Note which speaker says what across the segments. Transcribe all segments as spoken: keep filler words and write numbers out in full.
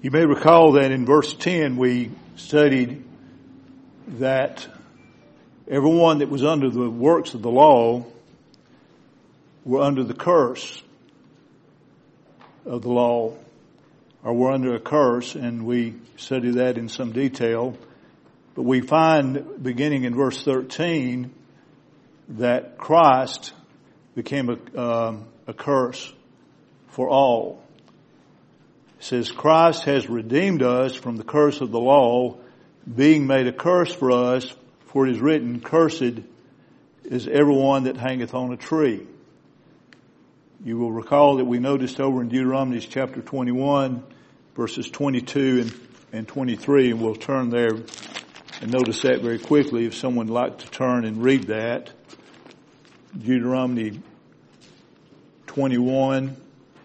Speaker 1: You may recall that in verse ten we studied that everyone that was under the works of the law were under the curse of the law, or were under a curse, and we studied that in some detail. But we find, beginning in verse thirteen, that Christ became a, um, a curse for all. It says, Christ has redeemed us from the curse of the law, being made a curse for us, for it is written, Cursed is everyone that hangeth on a tree. You will recall that we noticed over in Deuteronomy chapter twenty-one, verses twenty-two and, and twenty-three, and we'll turn there and notice that very quickly if someone would like to turn and read that. Deuteronomy twenty-one,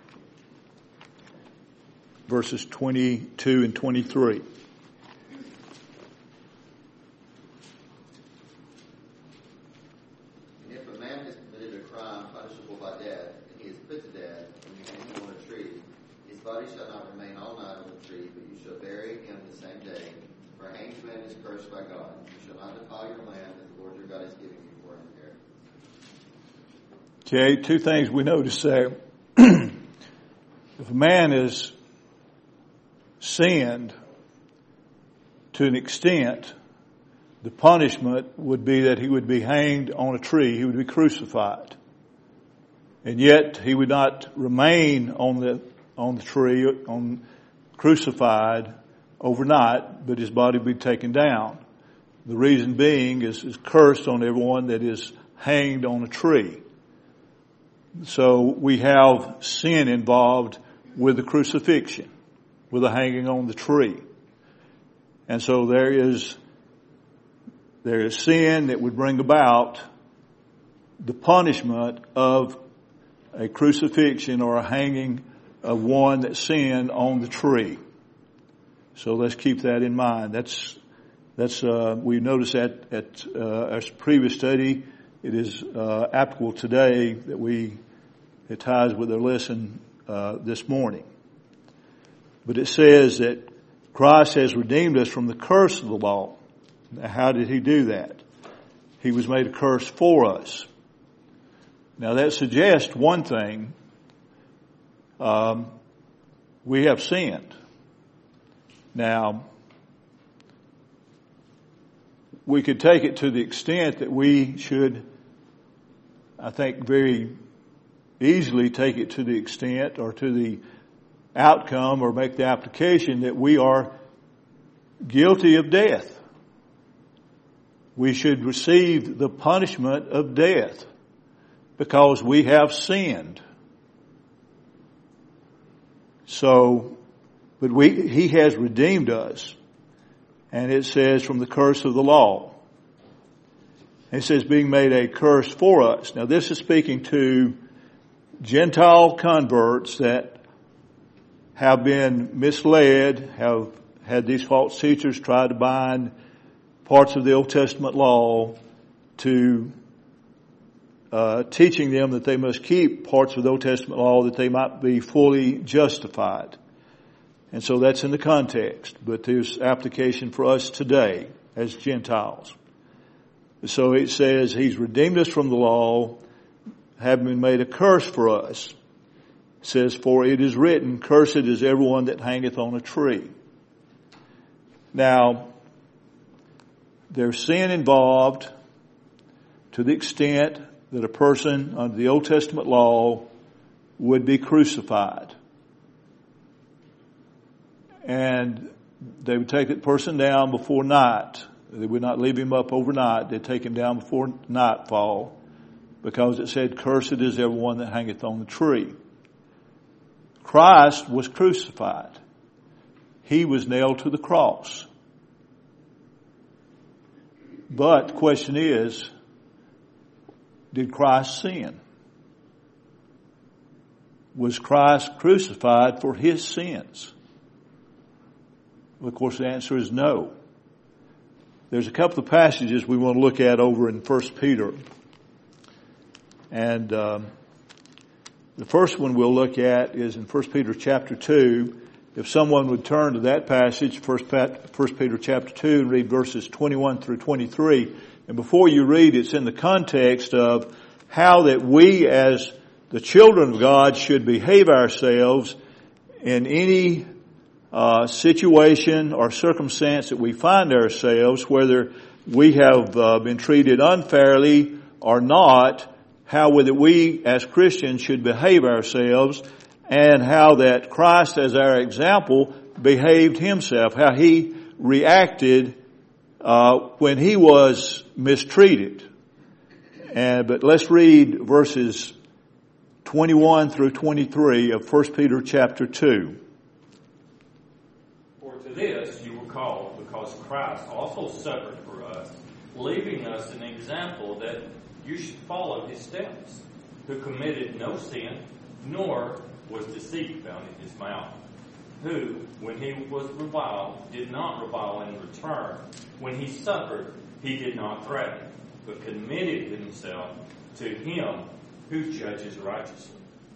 Speaker 1: verses twenty-two and twenty-three.
Speaker 2: And if a man has committed a crime punishable by death, and he is put to death, and you hang him on a tree, his body shall not remain all night on the tree, but you shall bury him the same day. For a hanged man is cursed by God. You shall not defile your land that the Lord your God is giving you for an inheritance.
Speaker 1: Okay, two things we notice there. If a man is sinned to an extent, the punishment would be that he would be hanged on a tree. He would be crucified. And yet he would not remain on the on the tree, on crucified overnight, but his body would be taken down. The reason being is, is cursed on everyone that is hanged on a tree. So we have sin involved with the crucifixion, with the hanging on the tree. And so there is, there is sin that would bring about the punishment of a crucifixion or a hanging of one that sinned on the tree. So let's keep that in mind. That's, that's, uh, we noticed that at, uh, our previous study. It is, uh, applicable today that we, it ties with our lesson, uh, this morning. But it says that Christ has redeemed us from the curse of the law. Now, how did he do that? He was made a curse for us. Now that suggests one thing. Um, we have sinned. Now, we could take it to the extent that we should, I think, very easily take it to the extent or to the outcome or make the application that we are guilty of death. We should receive the punishment of death because we have sinned. So, but we, he has redeemed us. And it says from the curse of the law. It says being made a curse for us. Now this is speaking to Gentile converts that have been misled, have had these false teachers try to bind parts of the Old Testament law to uh, teaching them that they must keep parts of the Old Testament law that they might be fully justified. And so that's in the context, but there's application for us today as Gentiles. So it says he's redeemed us from the law, having been made a curse for us. It says, for it is written, Cursed is everyone that hangeth on a tree. Now, there's sin involved to the extent that a person under the Old Testament law would be crucified. And they would take that person down before night. They would not leave him up overnight. They'd take him down before nightfall because it said, Cursed is everyone that hangeth on the tree. Christ was crucified. He was nailed to the cross. But the question is, did Christ sin? Was Christ crucified for his sins? Well, of course, the answer is no. There's a couple of passages we want to look at over in First Peter. And um, the first one we'll look at is in First Peter chapter two. if someone would turn to that passage, First Peter chapter two, and read verses twenty-one through twenty-three. And before you read, it's in the context of how that we as the children of God should behave ourselves in any uh, situation or circumstance that we find ourselves, whether we have uh, been treated unfairly or not, how that we as Christians should behave ourselves, and how that Christ as our example behaved himself, how he reacted uh, when he was mistreated. And but let's read verses twenty-one through twenty-three of First Peter chapter two.
Speaker 3: For to this you were called, because Christ also suffered for us, leaving us an example that you should follow his steps, who committed no sin, nor was deceit found in his mouth, who, when he was reviled, did not revile in return. When he suffered, he did not threaten, but committed himself to him who judges righteously.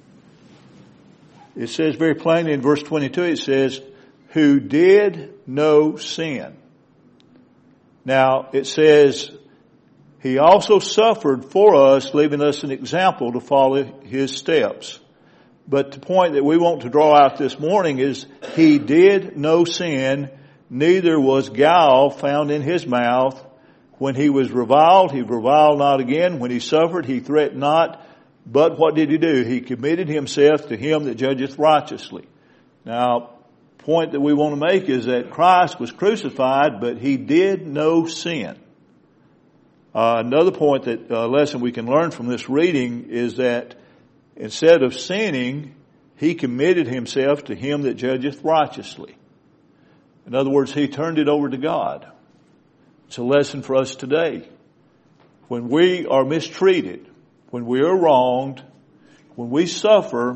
Speaker 1: It says very plainly in verse twenty-two, it says, who did no sin. Now, it says, he also suffered for us, leaving us an example to follow his steps. But the point that we want to draw out this morning is he did no sin, neither was guile found in his mouth. When he was reviled, he reviled not again. When he suffered, he threatened not. But what did he do? He committed himself to him that judgeth righteously. Now, the point that we want to make is that Christ was crucified, but he did no sin. Uh, another point that uh, lesson we can learn from this reading is that instead of sinning, he committed himself to him that judgeth righteously. In other words, he turned it over to God. It's a lesson for us today. When we are mistreated, when we are wronged, when we suffer,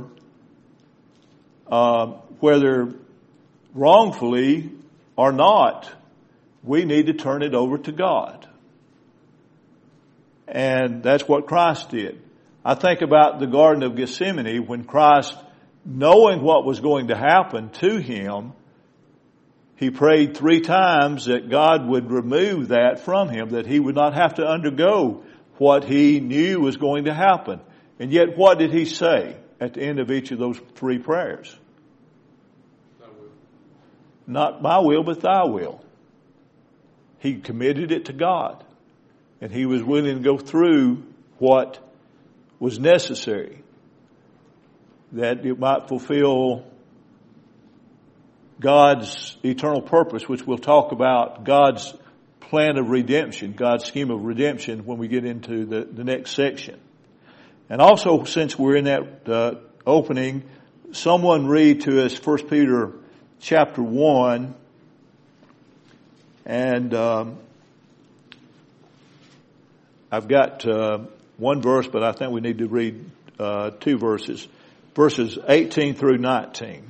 Speaker 1: uh, whether wrongfully or not, we need to turn it over to God. And that's what Christ did. I think about the Garden of Gethsemane when Christ, knowing what was going to happen to him, he prayed three times that God would remove that from him, that he would not have to undergo what he knew was going to happen. And yet what did he say at the end of each of those three prayers? Thy will. Not my will, but thy will. He committed it to God. And he was willing to go through what was necessary, that it might fulfill God's eternal purpose, which we'll talk about, God's plan of redemption, God's scheme of redemption when we get into the, the next section. And also, since we're in that uh, opening, someone read to us First Peter chapter one, and um, I've got uh, one verse, but I think we need to read uh, two verses, verses eighteen through nineteen.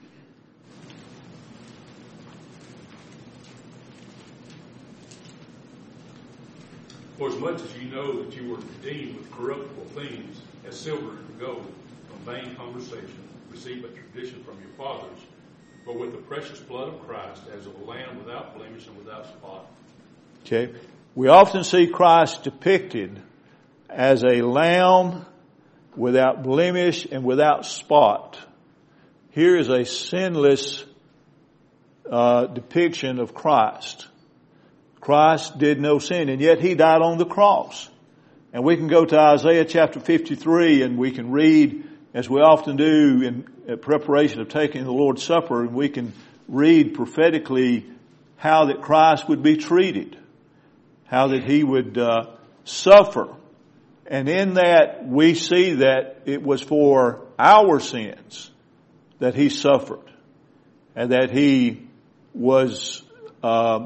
Speaker 4: For as much as you know that you were redeemed with corruptible things, as silver and gold, from vain conversation, received by tradition from your fathers, but with the precious blood of Christ, as of a lamb without blemish and without spot.
Speaker 1: Okay. We often see Christ depicted as a lamb without blemish and without spot. Here is a sinless uh, depiction of Christ. Christ did no sin, and yet he died on the cross. And we can go to Isaiah chapter fifty-three, and we can read, as we often do in preparation of taking the Lord's Supper, and we can read prophetically how that Christ would be treated, how that he would uh, suffer. And in that, we see that it was for our sins that he suffered, and that he was uh,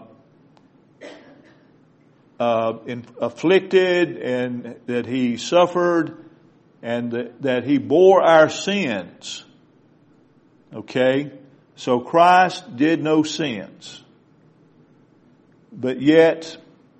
Speaker 1: Uh, in, afflicted, and that he suffered, and that, that he bore our sins. Okay? So Christ did no sins. But yet,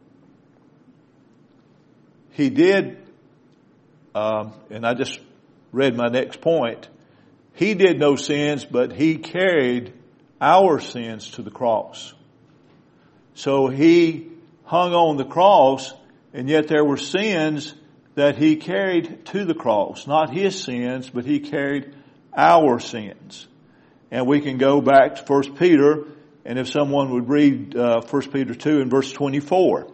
Speaker 1: he did, um, and I just read my next point, he did no sins, but he carried our sins to the cross. So he hung on the cross, and yet there were sins that he carried to the cross. Not his sins, but he carried our sins. And we can go back to First Peter, and if someone would read uh, First Peter two and verse twenty-four.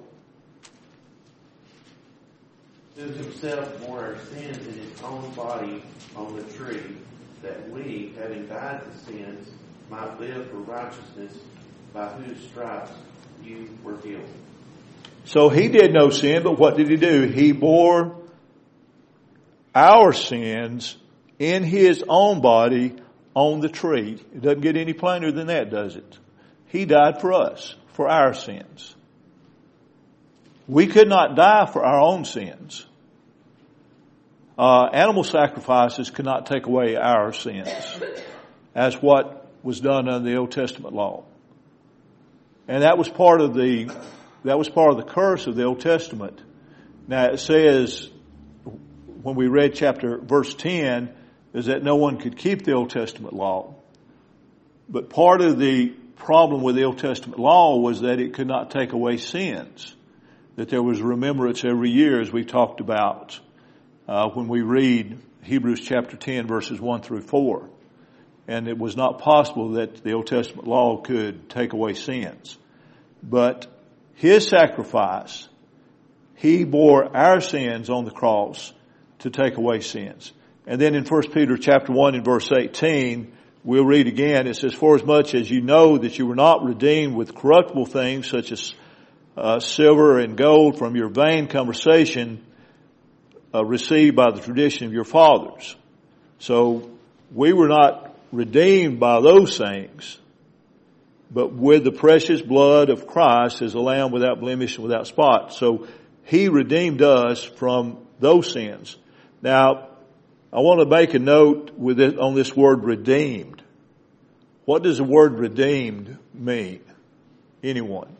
Speaker 5: Who himself bore our sins in his own body on the tree, that we, having died to sins, might live for righteousness, by whose stripes you were healed.
Speaker 1: So he did no sin, but what did he do? He bore our sins in his own body on the tree. It doesn't get any plainer than that, does it? He died for us, for our sins. We could not die for our own sins. Uh, animal sacrifices could not take away our sins, as what was done under the Old Testament law. And that was part of the, that was part of the curse of the Old Testament. Now it says, when we read chapter, verse ten, is that no one could keep the Old Testament law. But part of the problem with the Old Testament law was that it could not take away sins. That there was remembrance every year, as we talked about uh, when we read Hebrews chapter ten, verses one through four. And it was not possible that the Old Testament law could take away sins. But his sacrifice, he bore our sins on the cross to take away sins. And then in First Peter chapter one and verse eighteen, we'll read again. It says, "For as much as you know that you were not redeemed with corruptible things such as uh, silver and gold from your vain conversation uh, received by the tradition of your fathers." So we were not redeemed by those things, but with the precious blood of Christ as a lamb without blemish and without spot. So he redeemed us from those sins. Now, I want to make a note with it on this word redeemed. What does the word redeemed mean? Anyone?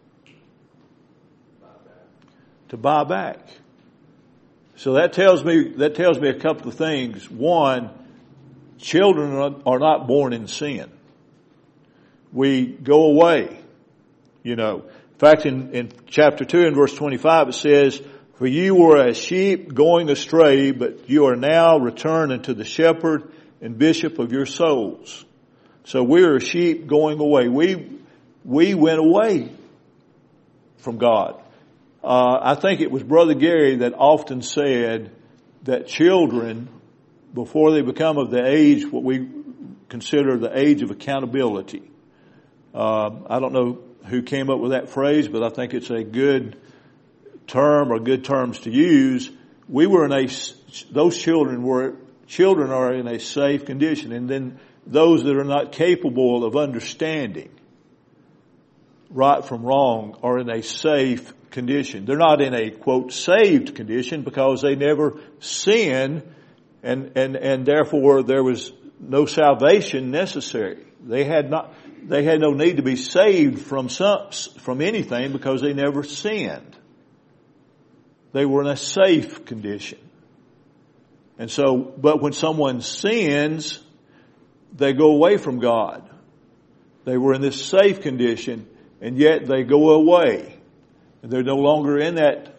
Speaker 5: Buy back.
Speaker 1: To buy back. So that tells me, that tells me a couple of things. One, children are not born in sin. We go away, you know. In fact, in, in chapter two and verse twenty-five, it says, "For you were as sheep going astray, but you are now returned unto the shepherd and bishop of your souls." So we are sheep going away. We, we went away from God. Uh, I think it was Brother Gary that often said that children, before they become of the age, what we consider the age of accountability. Uh, I don't know who came up with that phrase, but I think it's a good term or good terms to use. We were in a, those children were, children are in a safe condition. And then those that are not capable of understanding right from wrong are in a safe condition. They're not in a, quote, saved condition because they never sinned, and, and, and therefore there was no salvation necessary. They had not, they had no need to be saved from some, from anything because they never sinned. They were in a safe condition. And so, but when someone sins, they go away from God. They were in this safe condition, and yet they go away. And they're no longer in that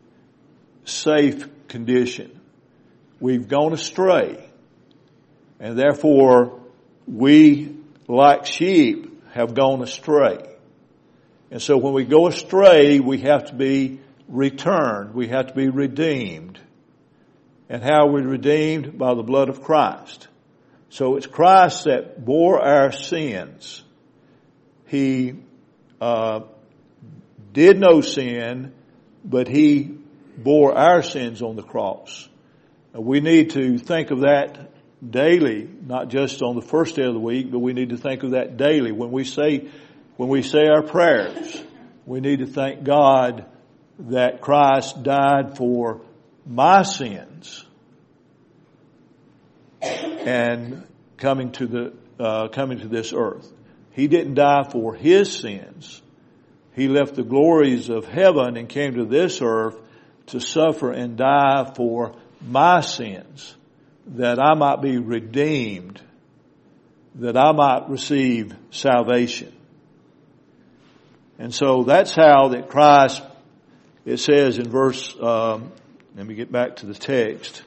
Speaker 1: safe condition. We've gone astray. And therefore, we, like sheep, have gone astray. And so when we go astray, we have to be returned. We have to be redeemed. And how are we redeemed? By the blood of Christ. So it's Christ that bore our sins. He uh, did no sin, but He bore our sins on the cross. And we need to think of that daily, not just on the first day of the week, but we need to think of that daily. When we say, when we say our prayers, we need to thank God that Christ died for my sins and coming to the uh, coming to this earth. He didn't die for His sins. He left the glories of heaven and came to this earth to suffer and die for my sins, that I might be redeemed that I might receive salvation. And so that's how that Christ, it says in verse, um, let me get back to the text.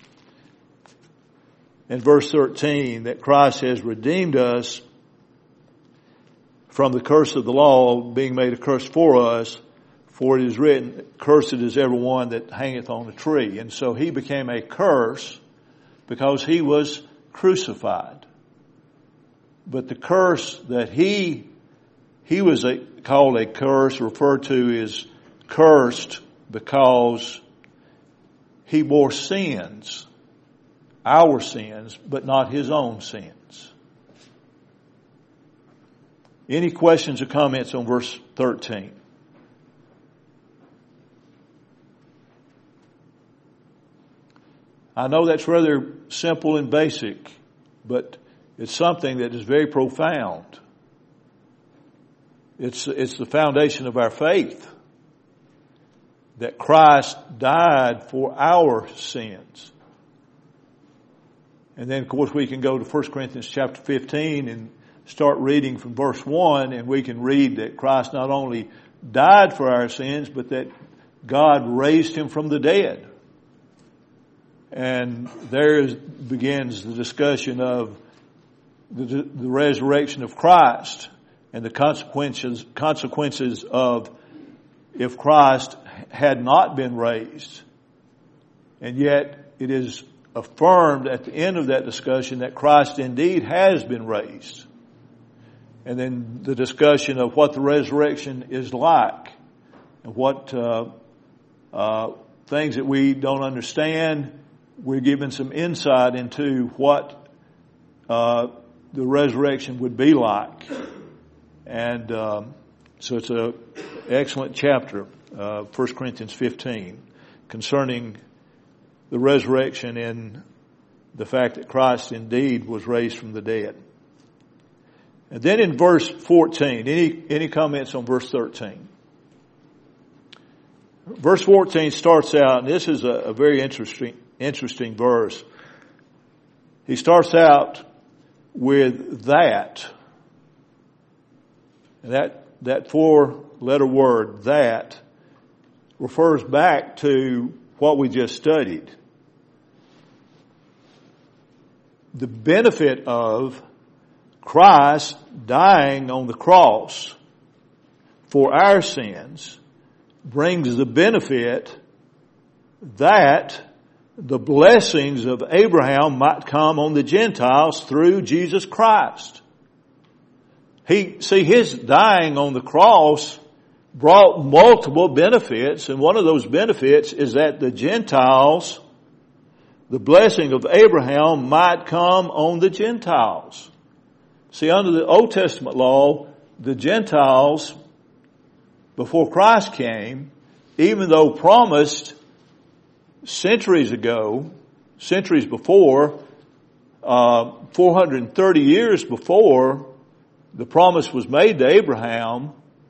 Speaker 1: In verse thirteen, that Christ has redeemed us from the curse of the law, being made a curse for us, for it is written, cursed is everyone that hangeth on a tree. And so he became a curse because he was crucified. But the curse that he, he was a, called a curse, referred to as cursed because he bore sins, our sins, but not his own sins. Any questions or comments on verse thirteen? I know that's rather simple and basic, but it's something that is very profound. It's, it's the foundation of our faith that Christ died for our sins. And then, of course, we can go to First Corinthians chapter fifteen and start reading from verse one, and we can read that Christ not only died for our sins, but that God raised him from the dead. And there is, begins the discussion of the, the resurrection of Christ and the consequences, consequences of if Christ had not been raised. And yet it is affirmed at the end of that discussion that Christ indeed has been raised. And then the discussion of what the resurrection is like and what uh, uh, things that we don't understand. We're given some insight into what uh, the resurrection would be like. And um, so it's an excellent chapter, uh, First Corinthians fifteen, concerning the resurrection and the fact that Christ indeed was raised from the dead. And then in verse fourteen, any, any comments on verse thirteen? Verse fourteen starts out, and this is a, a very interesting, interesting verse. He starts out with that. And that, that four letter word, that, refers back to what we just studied. The benefit of Christ dying on the cross for our sins brings the benefit that the blessings of Abraham might come on the Gentiles through Jesus Christ. He, see, his dying on the cross brought multiple benefits, and one of those benefits is that the Gentiles, the blessing of Abraham might come on the Gentiles. See, under the Old Testament law, the Gentiles, before Christ came, even though promised centuries ago, centuries before, uh, four hundred thirty years before the promise was made to Abraham,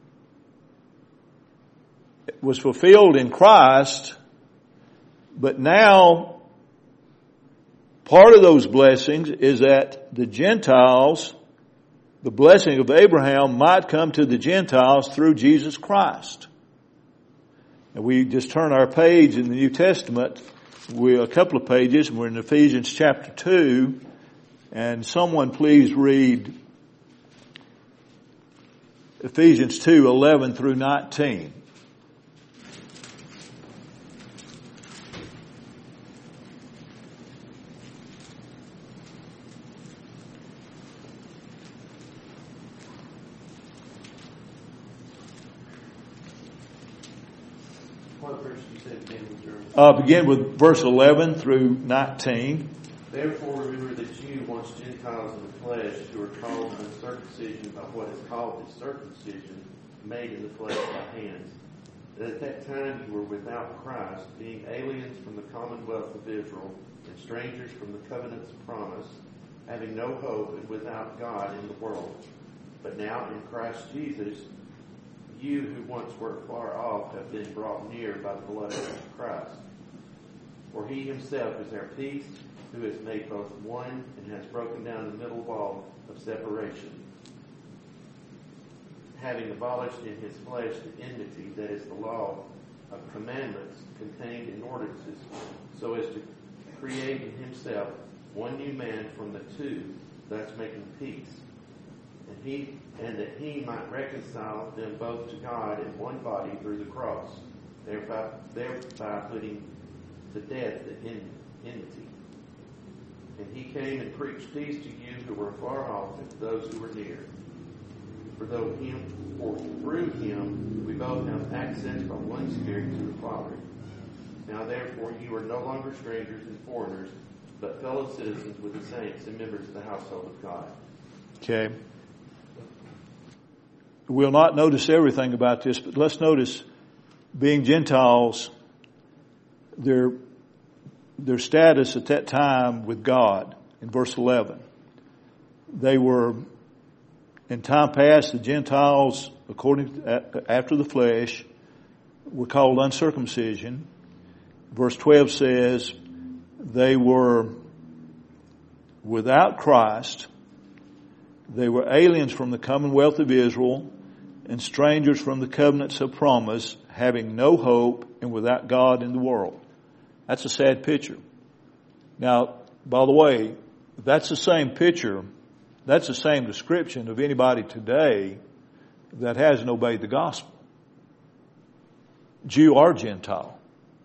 Speaker 1: it was fulfilled in Christ, but now part of those blessings is that the Gentiles, the blessing of Abraham might come to the Gentiles through Jesus Christ. And we just turn our page in the New Testament, we're a couple of pages, and we're in Ephesians chapter two, and someone please read Ephesians two, eleven through nineteen.
Speaker 5: What verse you said again was yours?
Speaker 1: Uh, begin with verse eleven through nineteen.
Speaker 5: Therefore remember that you, once Gentiles in the flesh, who are called uncircumcision by what is called the circumcision, made in the flesh by hands, that at that time you were without Christ, being aliens from the commonwealth of Israel, and strangers from the covenants of promise, having no hope and without God in the world. But now in Christ Jesus, you who once were far off have been brought near by the blood of Christ. For he himself is our peace, who has made both one and has broken down the middle wall of separation, having abolished in his flesh the enmity, that is the law of commandments contained in ordinances, so as to create in himself one new man from the two, thus making peace, and he and that he might reconcile them both to God in one body through the cross, thereby, thereby putting to death the enmity. And he came and preached peace to you who were far off and to those who were near. For though him, for through him we both have access by one Spirit to the Father. Now therefore you are no longer strangers and foreigners, but fellow citizens with the saints and members of the household of God.
Speaker 1: Okay. We'll not notice everything about this, but let's notice being Gentiles, their, their status at that time with God in verse eleven. They were, in time past, the Gentiles, according to, after the flesh, were called uncircumcision. Verse twelve says they were without Christ. They were aliens from the commonwealth of Israel and strangers from the covenants of promise, having no hope and without God in the world. That's a sad picture. Now, by the way, that's the same picture, that's the same description of anybody today that hasn't obeyed the gospel, Jew or Gentile.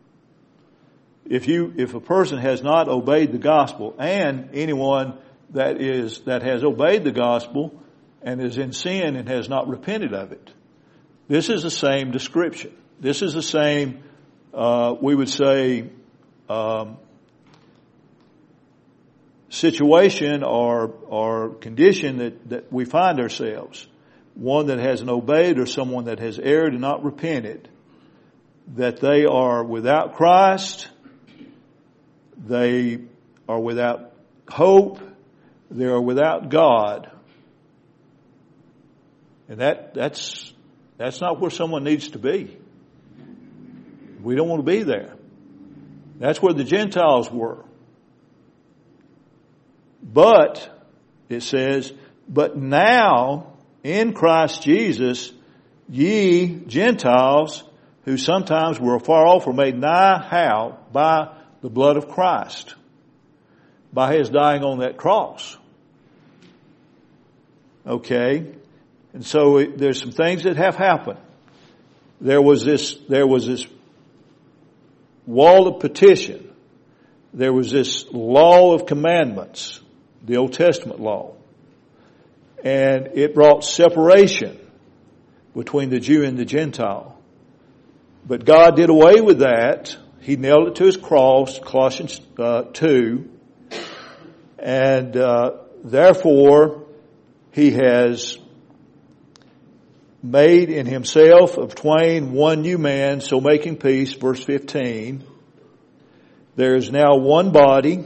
Speaker 1: If you, if a person has not obeyed the gospel, and anyone that is, that has obeyed the gospel and is in sin and has not repented of it, this is the same description. This is the same, uh, we would say, um, situation or, or condition that, that we find ourselves. One that hasn't obeyed or someone that has erred and not repented. That they are without Christ. They are without hope. They are without God. And that, that's, that's not where someone needs to be. We don't want to be there. That's where the Gentiles were. But, it says, but now, in Christ Jesus, ye Gentiles, who sometimes were afar off, were made nigh, how? By the blood of Christ. By His dying on that cross. Okay? And so it, there's some things that have happened. There was this, there was this wall of petition. There was this law of commandments, the Old Testament law. And it brought separation between the Jew and the Gentile. But God did away with that. He nailed it to His cross, Colossians uh, two. And uh, therefore, He has made in Himself of twain one new man, so making peace, verse fifteen. There is now one body.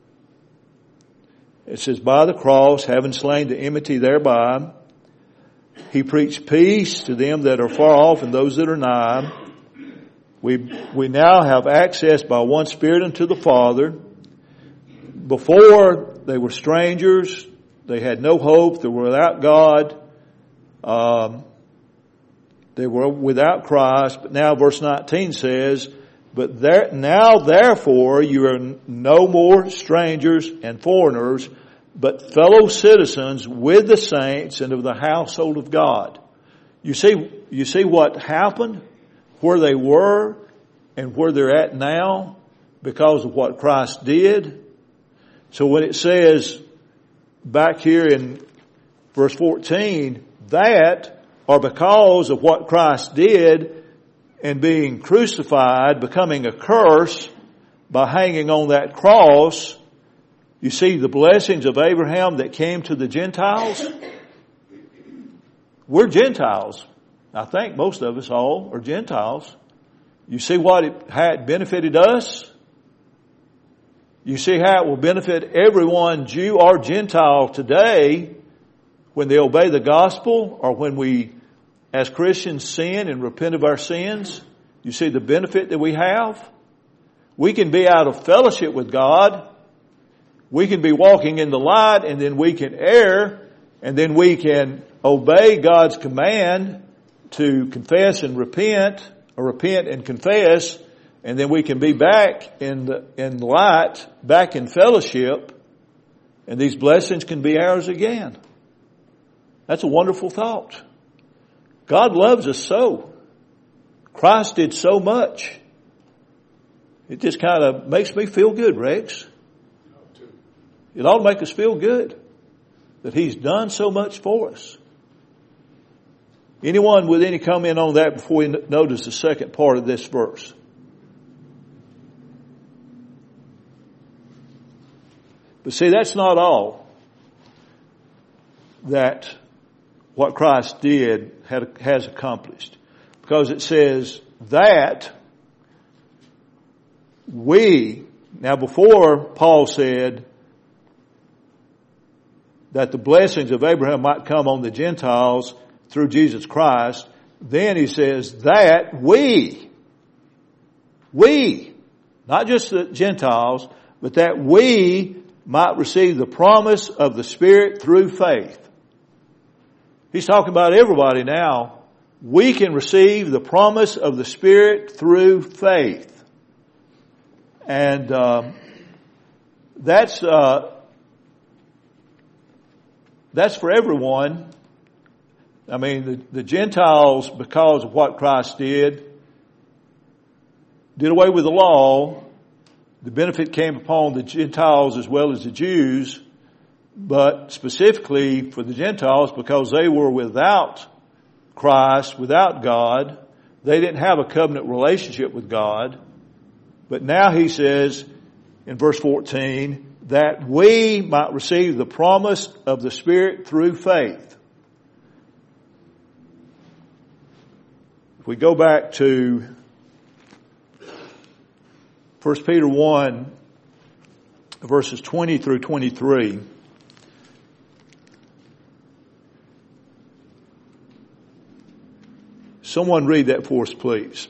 Speaker 1: It says, by the cross, having slain the enmity thereby, He preached peace to them that are far off and those that are nigh. We, we now have access by one Spirit unto the Father. Before, they were strangers. They had no hope. They were without God. Um, they were without Christ. But now verse nineteen says, but there, now therefore you are no more strangers and foreigners, but fellow citizens with the saints and of the household of God. You see, you see what happened, where they were and where they're at now because of what Christ did. So when it says back here in verse fourteen, that are because of what Christ did and being crucified, becoming a curse by hanging on that cross. You see the blessings of Abraham that came to the Gentiles. We're Gentiles. I think most of us all are Gentiles. You see what it had benefited us? You see how it will benefit everyone, Jew or Gentile, today when they obey the gospel or when we, as Christians, sin and repent of our sins. You see the benefit that we have? We can be out of fellowship with God We can be walking in the light, and then we can err, and then we can obey God's command to confess and repent, or repent and confess, and then we can be back in the, in the light, back in fellowship, and these blessings can be ours again. That's a wonderful thought. God loves us so. Christ did so much. It just kind of makes me feel good, Rex. It ought to make us feel good that He's done so much for us. Anyone with any comment on that before we notice the second part of this verse? But see, that's not all that what Christ did had, has accomplished. Because it says that we, now before Paul said that the blessings of Abraham might come on the Gentiles through Jesus Christ, then he says that we, we, not just the Gentiles, but that we might receive the promise of the Spirit through faith. He's talking about everybody now. We can receive the promise of the Spirit through faith. And um, that's uh, that's for everyone. I mean, the, the Gentiles, because of what Christ did, did away with the law. The benefit came upon the Gentiles as well as the Jews, but specifically for the Gentiles because they were without Christ, without God. They didn't have a covenant relationship with God. But now he says in verse fourteen that we might receive the promise of the Spirit through faith. If we go back to First Peter one, verses twenty through twenty-three. Someone read that for us, please.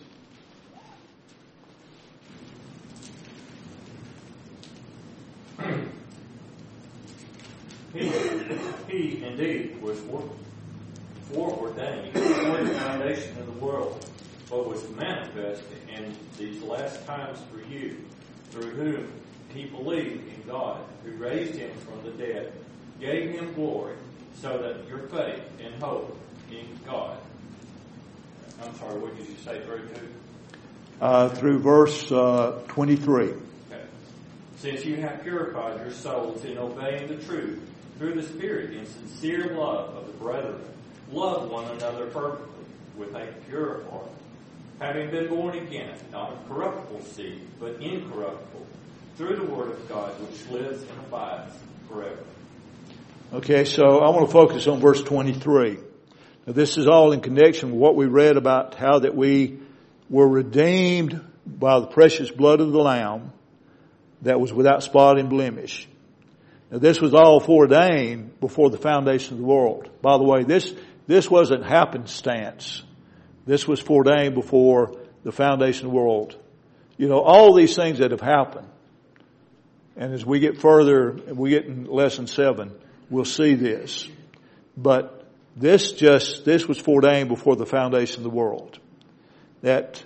Speaker 3: He, he indeed was foreordained before the foundation of the world, but was manifest in these last times for you, through whom he believed in God, who raised him from the dead, gave him glory, so that your faith and hope in God. I'm sorry, what did you say through to?
Speaker 1: Uh, through verse uh, twenty-three.
Speaker 3: Okay. Since you have purified your souls in obeying the truth through the Spirit in sincere love of the brethren, love one another fervently with a pure heart, having been born again, not of corruptible seed, but incorruptible, through the Word of God, which lives and abides forever. Okay, so I want to focus on verse twenty-three. Now, this is all in connection with what we read about how that we were redeemed by the precious blood of the Lamb that was without spot and blemish. Now, this was all foreordained before the foundation of the world. By the way, this this wasn't happenstance. This was foreordained before the foundation of the world. You know, all these things that have happened. And as we get further, we get in lesson seven, we'll see this. But this just, this was foreordained before the foundation of the world. That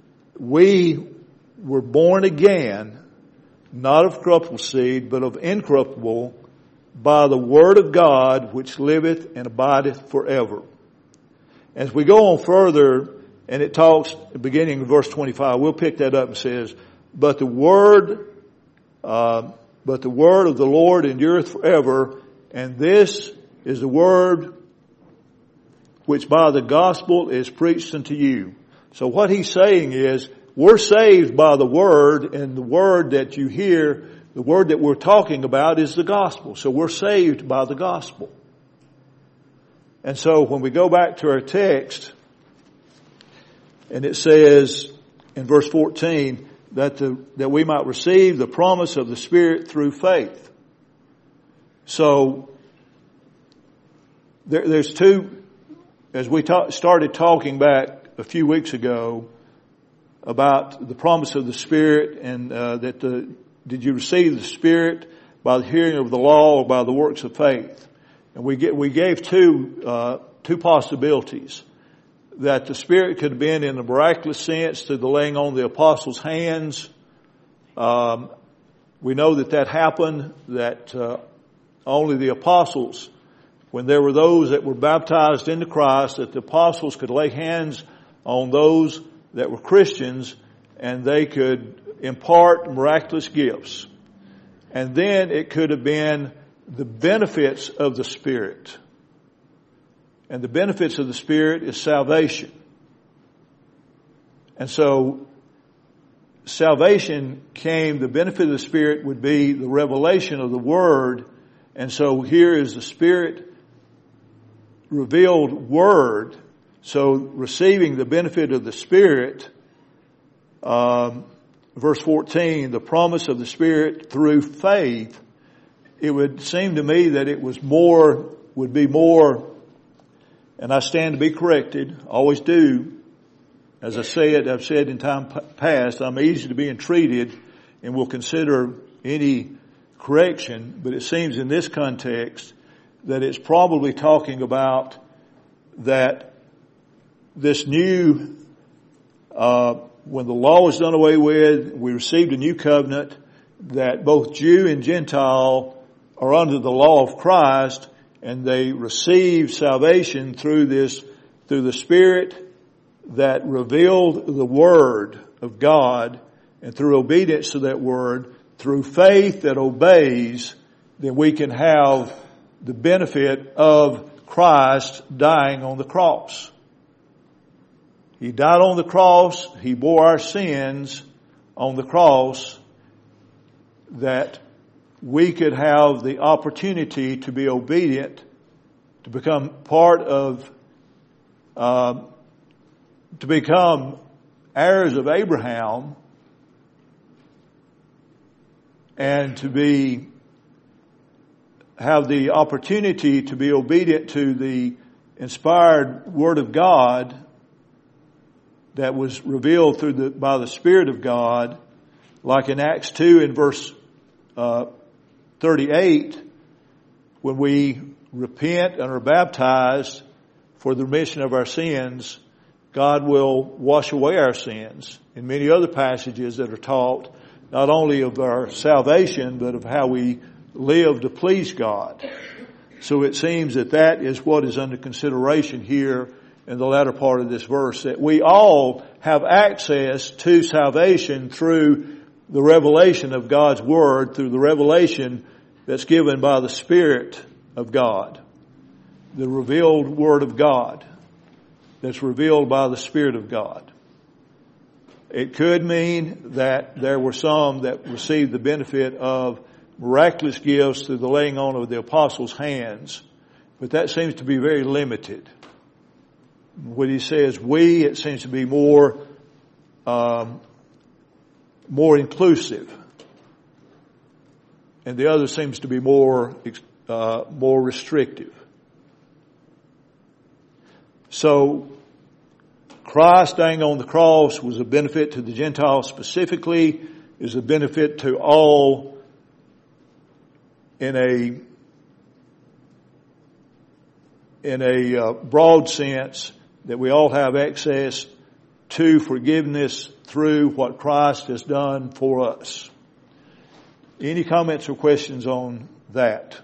Speaker 3: we were born again, not of corruptible seed, but of incorruptible, by the Word of God, which liveth and abideth forever. As we go on further, and it talks, beginning in verse twenty-five, we'll pick that up and says, But the word, uh, but the word of the Lord endureth forever, and this is the word which by the gospel is preached unto you. So what he's saying is, we're saved by the word, and the word that you hear, the word that we're talking about is the gospel. So we're saved by the gospel. And so when we go back to our text, and it says in verse fourteen that the, that we might receive the promise of the Spirit through faith. So there, there's two, as we ta- started talking back a few weeks ago about the promise of the Spirit, and uh, that the did you receive the Spirit
Speaker 1: by the hearing of the law or by the works of faith. And we get, we gave two, uh, two possibilities. That the Spirit could have been in a miraculous sense through the laying on of the apostles' hands. Um, we know that that happened, that uh, only the apostles, when there were those that were baptized into Christ, that the apostles could lay hands on those that were Christians and they could impart miraculous gifts. And then it could have been the benefits of the Spirit. And the benefits of the Spirit is salvation. And so, salvation came, the benefit of the Spirit would be the revelation of the Word. And so here is the Spirit revealed Word. So receiving the benefit of the Spirit, um, verse fourteen, the promise of the Spirit through faith, it would seem to me that it was more, would be more, and I stand to be corrected, always do. As I said, I've said in time past, I'm easy to be entreated and will consider any correction, but it seems in this context that it's probably talking about that this new, uh, when the law was done away with, we received a new covenant, that both Jew and Gentile are under the law of Christ, and they receive salvation through this, through the Spirit that revealed the Word of God, and through obedience to that Word, through faith that obeys, then we can have the benefit of Christ dying on the cross. He died on the cross. He bore our sins on the cross, that we could have the opportunity to be obedient, to become part of, uh, to become heirs of Abraham, and to be, have the opportunity to be obedient to the inspired Word of God that was revealed through the, by the Spirit of God, like in Acts two in verse uh, thirty-eight, when we repent and are baptized for the remission of our sins, God will wash away our sins. In many other passages that are taught, not only of our salvation, but of how we live to please God. So it seems that that is what is under consideration here in the latter part of this verse, that we all have access to salvation through the revelation of God's Word, through the revelation that's given by the Spirit of God, the revealed Word of God that's revealed by the Spirit of God. It could mean that there were some that received the benefit of miraculous gifts through the laying on of the apostles' hands, but that seems to be very limited. When he says we, it seems to be more, um, more inclusive. And the other seems to be more, uh, more restrictive. So, Christ dying on the cross was a benefit to the Gentiles specifically, is a benefit to all in a, in a uh, broad sense, that we all have access to forgiveness through what Christ has done for us. Any comments or questions on that?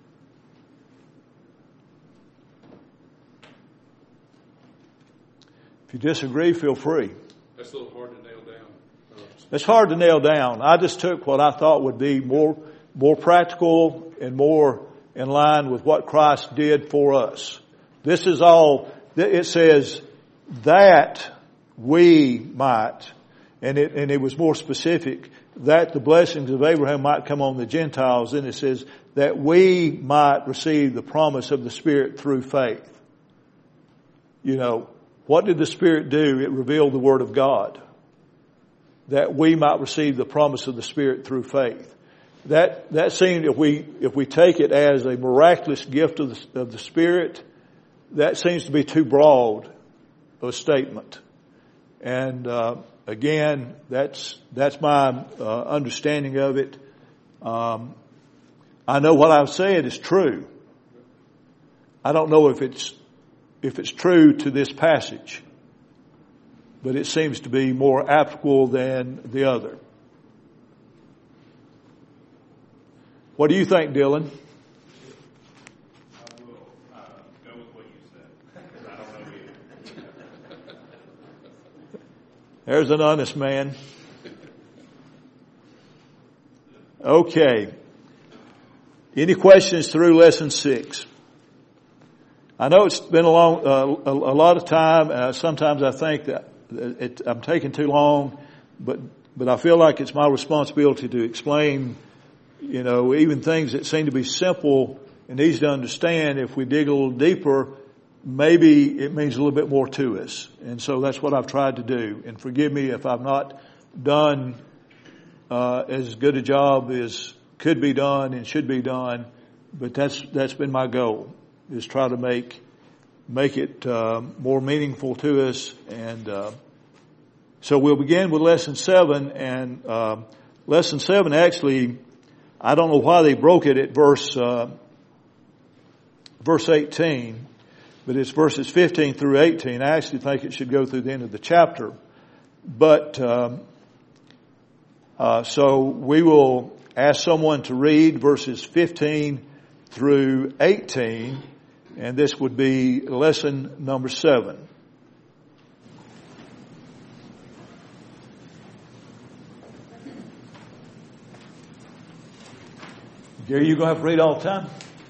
Speaker 1: If you disagree, feel free.
Speaker 4: That's a little hard to nail down.
Speaker 1: It's hard to nail down. I just took what I thought would be more, more practical and more in line with what Christ did for us. This is all, it says that we might, and it, and it was more specific, that the blessings of Abraham might come on the Gentiles. Then it says that we might receive the promise of the Spirit through faith. You know, what did the Spirit do? It revealed the Word of God. That we might receive the promise of the Spirit through faith. That, that seemed, if we, if we take it as a miraculous gift of the, of the Spirit, that seems to be too broad of a statement. And, uh, again, that's, that's my, uh, understanding of it. Um, I know what I've said is true. I don't know if it's if it's true to this passage, but it seems to be more applicable than the other. What do you think, Dylan?
Speaker 6: I will uh, go with what you said, because I don't know either.
Speaker 1: There's an honest man. Okay. Any questions through lesson six? I know it's been a long, uh, a, a lot of time. Uh, sometimes I think that it, I'm taking too long, but but I feel like it's my responsibility to explain, you know, even things that seem to be simple and easy to understand. If we dig a little deeper, maybe it means a little bit more to us. And so that's what I've tried to do. And forgive me if I've not done uh, as good a job as could be done and should be done, but that's that's been my goal, is try to make make it uh, more meaningful to us. And uh, so we'll begin with lesson seven. And uh, lesson seven, actually, I don't know why they broke it at verse uh, verse eighteen, but it's verses fifteen through eighteen. I actually think it should go through the end of the chapter. But um, uh, so we will ask someone to read verses fifteen through eighteen, and this would be lesson number seven. Gary, you going to have to read all the time?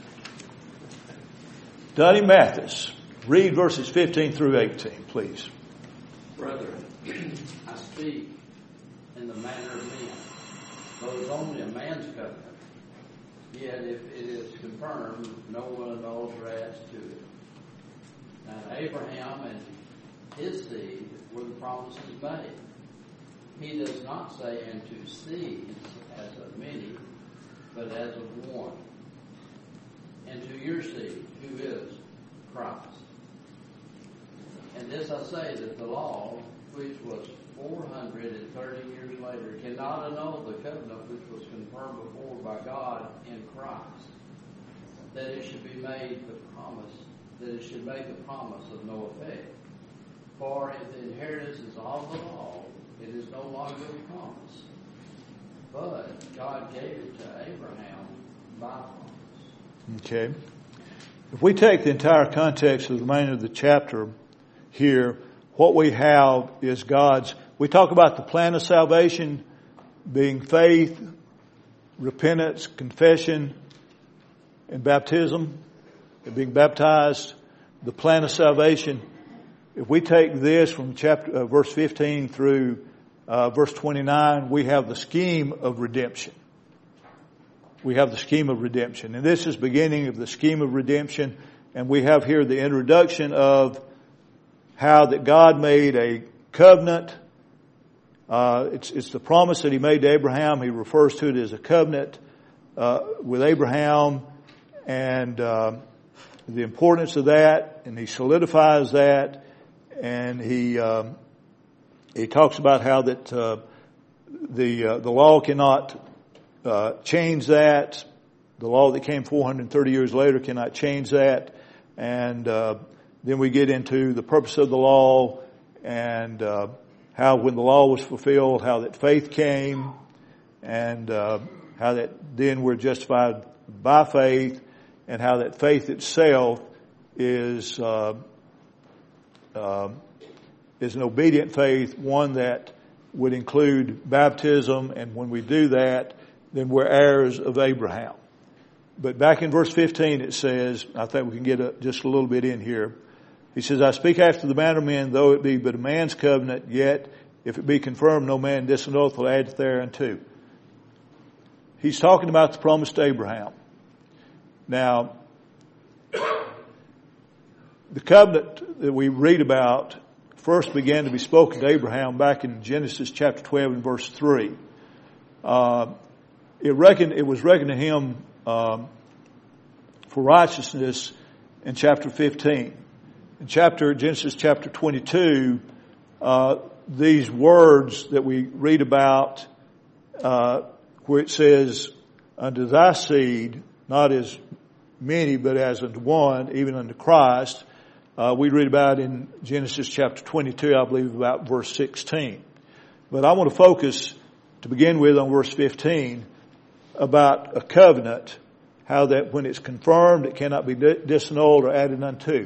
Speaker 1: Donnie Mathis, read verses fifteen through eighteen, please.
Speaker 7: Brethren, I speak in the manner of men, though it is only a man's covenant. Yet if it is confirmed, no one annuls or adds to it. Now Abraham and his seed were the promises made. He does not say unto seeds as of many, but as of one. And to your seed, who is Christ. And this I say, that the law, which was four hundred thirty years later, cannot annul the covenant which was confirmed before by God in Christ, that it should be made the promise, that it should make the promise of no effect. For if the inheritance is of the law, it is no longer a promise, but God gave it to Abraham by promise.
Speaker 1: Okay. If we take the entire context of the remainder of the chapter here, what we have is God's, we talk about the plan of salvation being faith, repentance, confession, and baptism, and being baptized. The plan of salvation, if we take this from chapter uh, verse fifteen through uh, verse twenty-nine, we have the scheme of redemption. We have the scheme of redemption. And this is beginning of the scheme of redemption. And we have here the introduction of how that God made a covenant. Uh, it's, it's the promise that He made to Abraham. He refers to it as a covenant uh, with Abraham, and uh, the importance of that. And He solidifies that, and He um, He talks about how that uh, the uh, the law cannot uh, change that. The law that came four hundred thirty years later cannot change that, and uh, then we get into the purpose of the law, and uh, how when the law was fulfilled, how that faith came, and uh, how that then we're justified by faith, and how that faith itself is uh, uh, is an obedient faith, one that would include baptism, and when we do that, then we're heirs of Abraham. But back in verse fifteen it says, I think we can get a, just a little bit in here. He says, I speak after the manner of men, though it be but a man's covenant, yet if it be confirmed, no man disannulleth will add thereunto. He's talking about the promise to Abraham. Now, the covenant that we read about first began to be spoken to Abraham back in Genesis chapter twelve and verse three. Uh, it reckoned, it was reckoned to him um, for righteousness in chapter fifteen. In chapter Genesis chapter twenty-two, uh, these words that we read about, uh, where it says, unto thy seed, not as many, but as unto one, even unto Christ. Uh, we read about it in Genesis chapter twenty-two, I believe, about verse sixteen. But I want to focus, to begin with, on verse fifteen, about a covenant, how that when it's confirmed, it cannot be disannulled or added unto.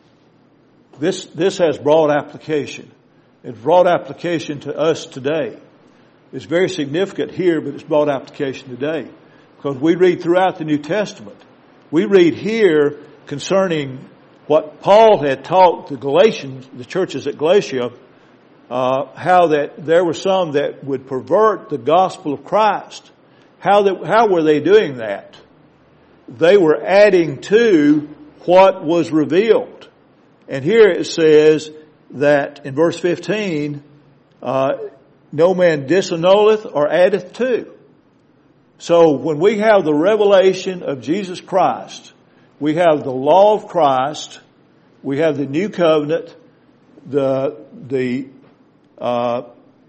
Speaker 1: This, this has broad application. It's broad application to us today. It's very significant here, but it's broad application today. Because we read throughout the New Testament. We read here concerning what Paul had taught the Galatians, the churches at Galatia, uh, how that there were some that would pervert the gospel of Christ. How that, how were they doing that? They were adding to what was revealed. And here it says that in verse fifteen, uh, no man disannulleth or addeth to. So when we have the revelation of Jesus Christ, we have the law of Christ, we have the new covenant, the the uh,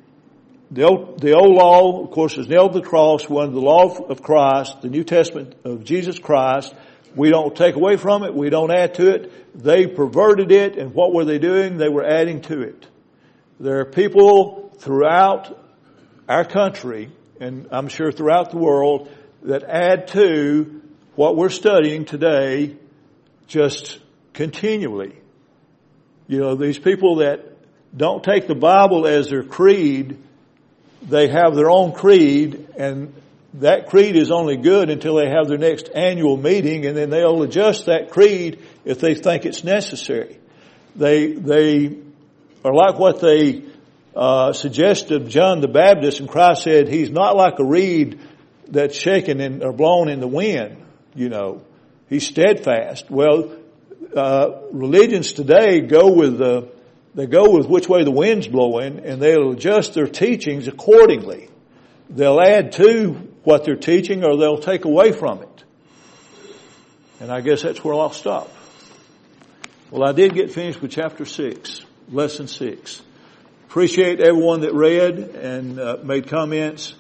Speaker 1: the old, the old law, of course, is nailed to the cross. One, the law of Christ, the New Testament of Jesus Christ. We don't take away from it. We don't add to it. They perverted it, and what were they doing? They were adding to it. There are people throughout our country, and I'm sure throughout the world, that add to what we're studying today just continually. You know, these people that don't take the Bible as their creed, they have their own creed, and that creed is only good until they have their next annual meeting, and then they'll adjust that creed if they think it's necessary. They they are like what they uh, suggested of John the Baptist, and Christ said he's not like a reed that's shaken in, or blown in the wind. You know, he's steadfast. Well, uh, religions today go with the they go with which way the wind's blowing, and they'll adjust their teachings accordingly. They'll add to what they're teaching, or they'll take away from it. And I guess that's where I'll stop. Well, I did get finished with chapter six, lesson six. Appreciate everyone that read and uh, made comments.